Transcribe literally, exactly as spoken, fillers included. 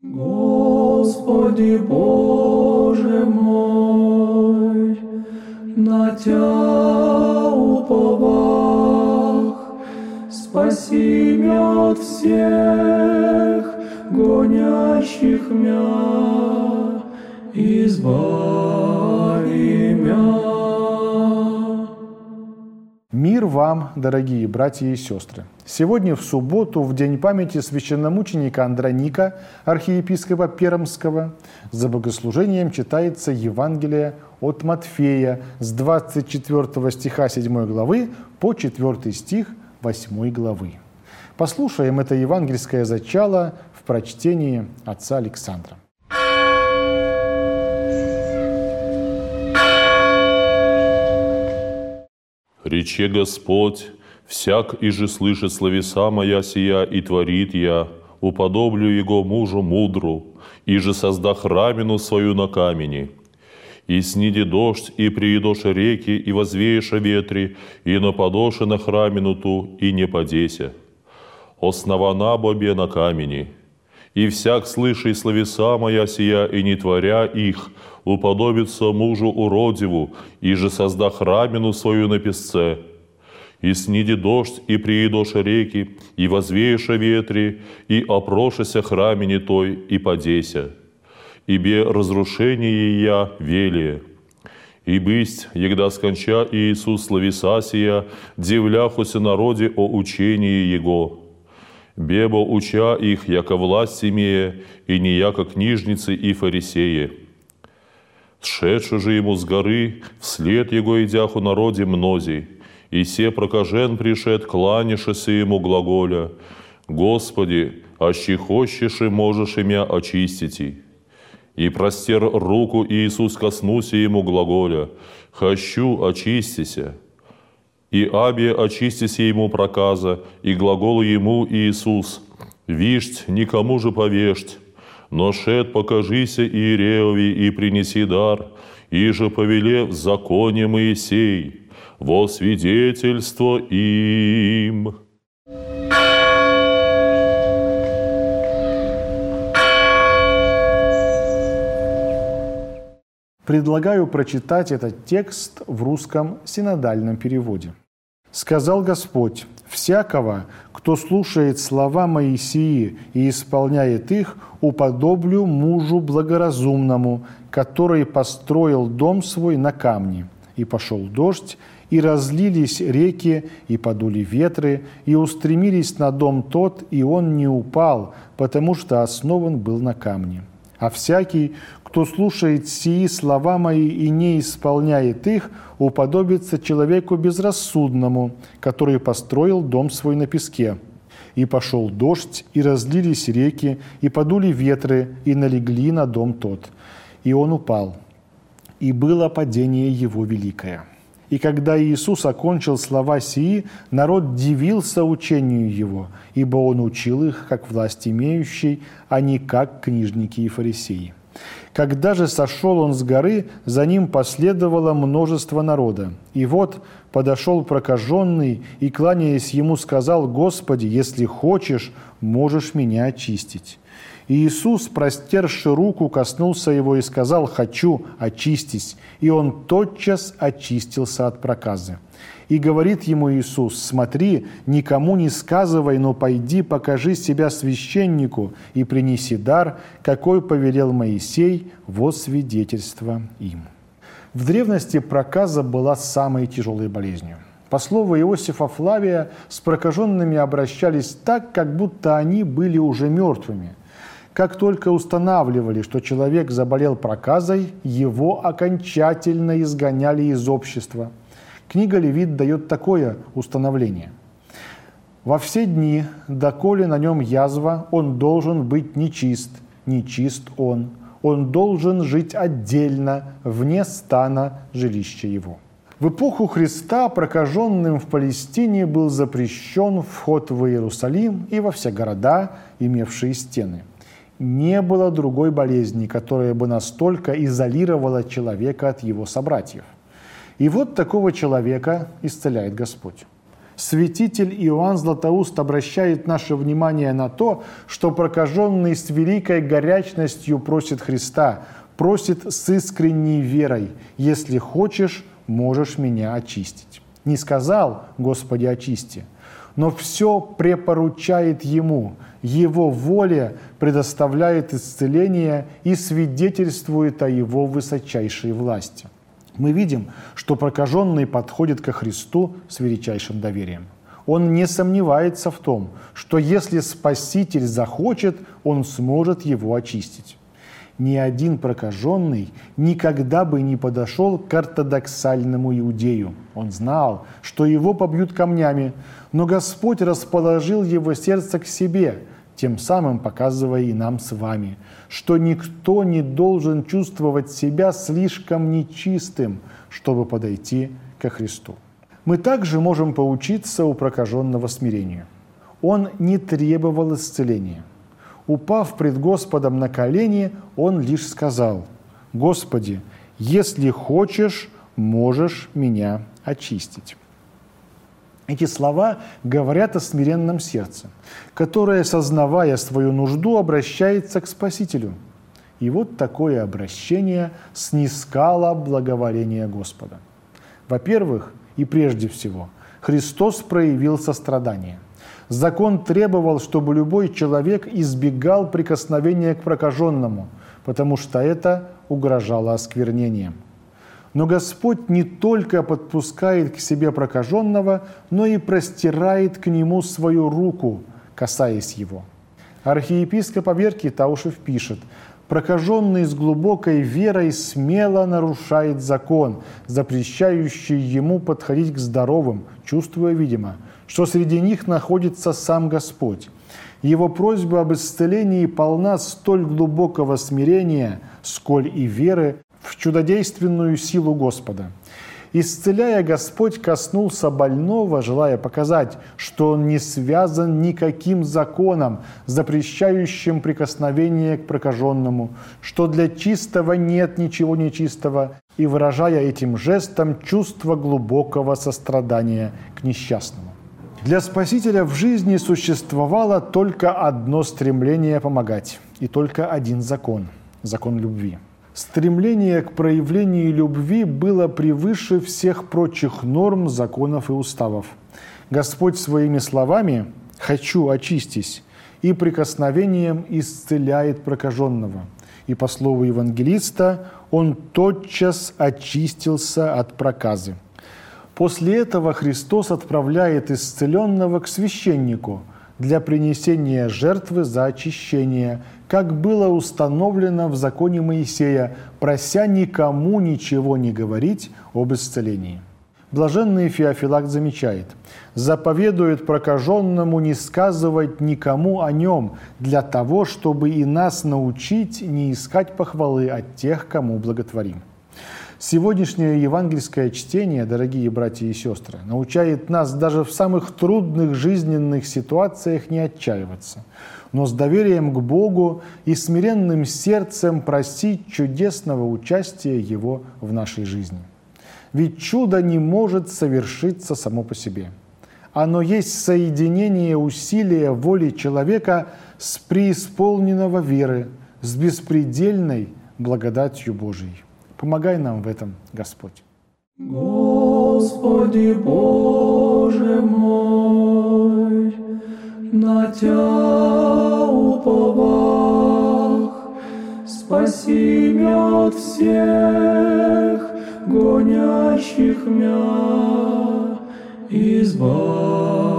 Господи Боже мой, на Тя уповах, спаси мя от всех гонящих мя, избави мя. Мир вам, дорогие братья и сестры! Сегодня в субботу, в день памяти священномученика Андроника, архиепископа Пермского, за богослужением читается Евангелие от Матфея с двадцать четвёртого стиха седьмой главы по четвёртый стих восьмой главы. Послушаем это евангельское зачало в прочтении отца Александра. Рече Господь: «Всяк, иже слышит словеса моя сия и творит я, уподоблю его мужу мудру, иже создах рамину свою на камени. И сниди дождь, и приедоше реки, и возвееше ветри, и нападоше на храмину ту, и не падеся. Основана бобе на камени. И всяк, слыши словеса моя сия, и не творя их, уподобится мужу уродиву, иже создах рамину свою на песце. И сниди дождь, и приедоше реки, и возвееше ветри, и опрошеся храмине той, и падеся. Ибе разрушение я велие. И бысть, егда сконча Иисус словеса сия, дивляхуся народе о учении Его. Бебо уча их, яко власть имея, и не яко книжницы и фарисеи. Сшедши же ему с горы, вслед его идяху народе мнози, и се прокажен пришед, кланяшися ему глаголя: Господи, аще хочешь и можешь имя очистити. И простер руку Иисус коснулся ему глаголя: «Хочу, очистися». И абе очистися ему проказа, и глаголу ему Иисус: «Вишть, никому же повешть, но шед покажися Иереови и принеси дар, иже повелев в законе Моисей, во свидетельство им». Предлагаю прочитать этот текст в русском синодальном переводе. «Сказал Господь: всякого, кто слушает слова Моисии и исполняет их, уподоблю мужу благоразумному, который построил дом свой на камне. И пошел дождь, и разлились реки, и подули ветры, и устремились на дом тот, и он не упал, потому что основан был на камне. А всякий, кто слушает сии слова мои и не исполняет их, уподобится человеку безрассудному, который построил дом свой на песке. И пошел дождь, и разлились реки, и подули ветры, и налегли на дом тот. И он упал, и было падение его великое». И когда Иисус окончил слова сии, народ дивился учению Его, ибо Он учил их, как власть имеющий, а не как книжники и фарисеи. Когда же сошел Он с горы, за Ним последовало множество народа. И вот подошел прокаженный и, кланяясь Ему, сказал: «Господи, если хочешь, можешь меня очистить». И Иисус, простерши руку, коснулся его и сказал: «Хочу, очистись». И он тотчас очистился от проказы. И говорит ему Иисус: «Смотри, никому не сказывай, но пойди, покажи себя священнику и принеси дар, какой повелел Моисей, во свидетельство им». В древности проказа была самой тяжелой болезнью. По слову Иосифа Флавия, с прокаженными обращались так, как будто они были уже мертвыми. Как только устанавливали, что человек заболел проказой, его окончательно изгоняли из общества. Книга Левит дает такое установление: «Во все дни, доколе на нем язва, он должен быть нечист, нечист он, он должен жить отдельно, вне стана жилища его». В эпоху Христа прокаженным в Палестине был запрещен вход в Иерусалим и во все города, имевшие стены. Не было другой болезни, которая бы настолько изолировала человека от его собратьев. И вот такого человека исцеляет Господь. Святитель Иоанн Златоуст обращает наше внимание на то, что прокаженный с великой горячностью просит Христа, просит с искренней верой: «Если хочешь, можешь меня очистить». Не сказал: «Господи, очисти», но все препоручает Ему, Его воле предоставляет исцеление и свидетельствует о Его высочайшей власти. Мы видим, что прокаженный подходит ко Христу с величайшим доверием. Он не сомневается в том, что если Спаситель захочет, Он сможет его очистить. Ни один прокаженный никогда бы не подошел к ортодоксальному иудею. Он знал, что его побьют камнями, но Господь расположил его сердце к себе, тем самым показывая и нам с вами, что никто не должен чувствовать себя слишком нечистым, чтобы подойти ко Христу. Мы также можем поучиться у прокаженного смирению. Он не требовал исцеления. Упав пред Господом на колени, он лишь сказал: «Господи, если хочешь, можешь меня очистить». Эти слова говорят о смиренном сердце, которое, сознавая свою нужду, обращается к Спасителю. И вот такое обращение снискало благоволение Господа. Во-первых, и прежде всего, Христос проявил сострадание. Закон требовал, чтобы любой человек избегал прикосновения к прокаженному, потому что это угрожало осквернением. Но Господь не только подпускает к себе прокаженного, но и простирает к нему свою руку, касаясь его. Архиепископ Аверкий Таушев пишет: «Прокаженный с глубокой верой смело нарушает закон, запрещающий ему подходить к здоровым, чувствуя, видимо, что среди них находится сам Господь. Его просьба об исцелении полна столь глубокого смирения, сколь и веры в чудодейственную силу Господа. Исцеляя, Господь коснулся больного, желая показать, что он не связан никаким законом, запрещающим прикосновение к прокаженному, что для чистого нет ничего нечистого, и выражая этим жестом чувство глубокого сострадания к несчастному». Для Спасителя в жизни существовало только одно стремление помогать, и только один закон – закон любви. Стремление к проявлению любви было превыше всех прочих норм, законов и уставов. Господь своими словами «хочу, очистись» и прикосновением исцеляет прокаженного. И по слову евангелиста он тотчас очистился от проказы. После этого Христос отправляет исцеленного к священнику для принесения жертвы за очищение, как было установлено в законе Моисея, прося никому ничего не говорить об исцелении. Блаженный Феофилакт замечает: «Заповедует прокаженному не сказывать никому о нем, для того, чтобы и нас научить не искать похвалы от тех, кому благотворим». Сегодняшнее евангельское чтение, дорогие братья и сестры, научает нас даже в самых трудных жизненных ситуациях не отчаиваться, но с доверием к Богу и смиренным сердцем просить чудесного участия Его в нашей жизни. Ведь чудо не может совершиться само по себе. Оно есть соединение усилия воли человека с преисполненного веры, с беспредельной благодатью Божией. Помогай нам в этом, Господь. Господи Боже мой, на Тя уповах, спаси мя от всех гонящих мя, избавь